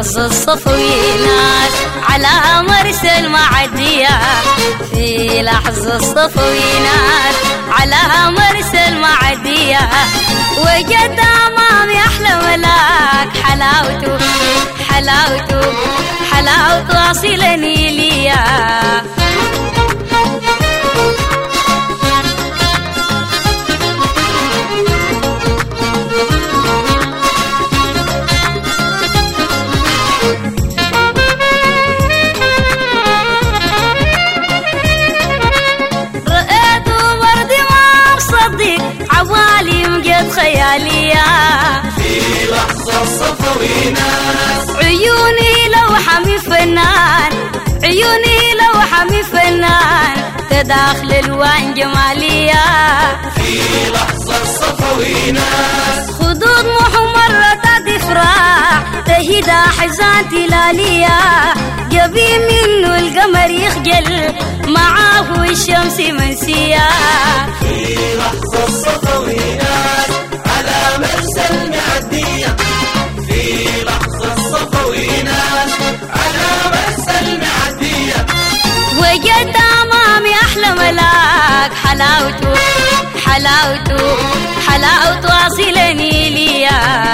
لحظة الصفوينات على مرسى المعدية، في لحظة الصفوينات على مرسى المعدية، وجد أمامي أحلى ملاك حلاوته حلاوته حلاوته أصلني ليا. خيالية في لحظة الصفوينات، عيوني لوحة من فنان، عيوني لوحة من فنان، تداخل الوان جمالية. في لحظة الصفوينات، خدود محمرة تفرح تهدى حزان تلالية، جبين منه القمر يخجل معاه الشمس منسية. في لحظة الصفوينات على مرسى المعدية، في لحظة الصفوينات على مرسى المعدية، وجد أمامي أحلى ملاك حلاوته حلاوته حلاوته أصلني ليا.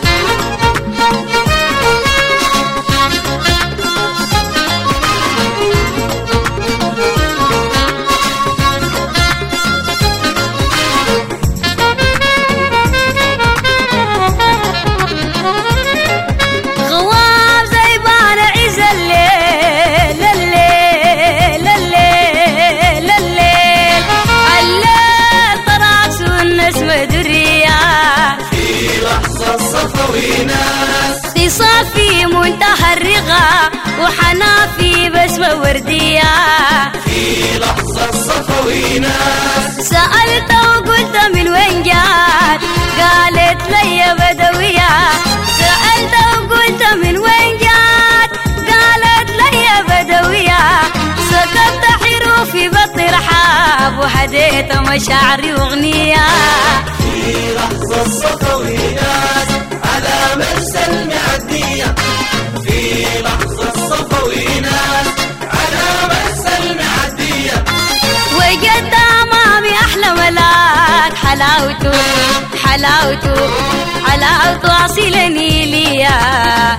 صافي منتهى الرغى وحنافي بسمة وردية، في لحظة الصفوينات سألت وقلت من وين جات، قالت لي بدوية. سألت وقلت من وين جات، قالت لي بدوية. سكبت حروفي بطي رحاب وهديت مشاعري وغنية. في لحظة الصفوينات على مرسى المعدية، في لحظة الصفوينات على مرسى المعدية، وجد أمامي أحلى ملاك حلاوته حلاوته حلاوته أصلني ليا.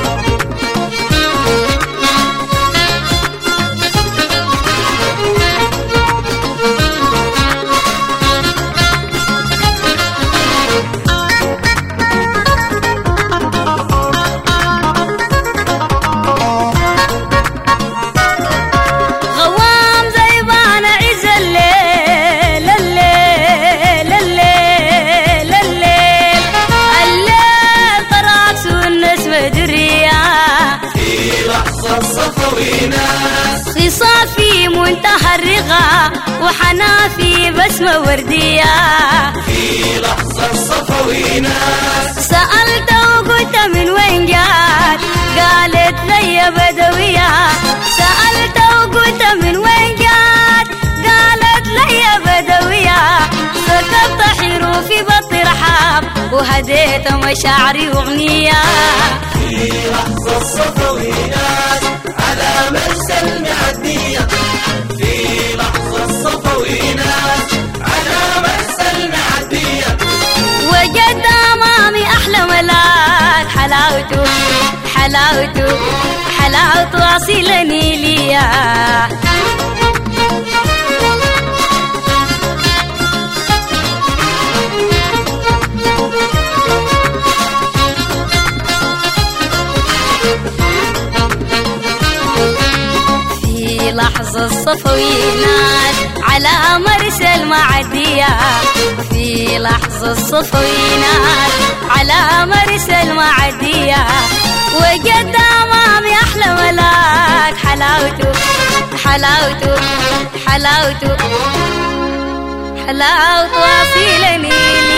صافي منتهى الرغى وحنافي بسمة وردية، في لحظة الصفوينات سألت وقلت من وين جات، قالت لي بدوية. سألت وقلت من وين جات، قالت لي بدوية. سكبت حروفي بطي رحاب وهديت مشاعري وغنية. في لحظة الصفوينات على مرسى المعدية، في لحظة الصفوينات على مرسى المعدية، وجد أمامي أحلى ملاك حلاوته حلاوته حلاوته أصلني ليا. لحظة الصفوينات على مرسى المعدية، في لحظة الصفوينات على مرسى المعدية، وجد أمامي أحلى ملاك حلاوته حلاوته حلاوته حلاوته أصلني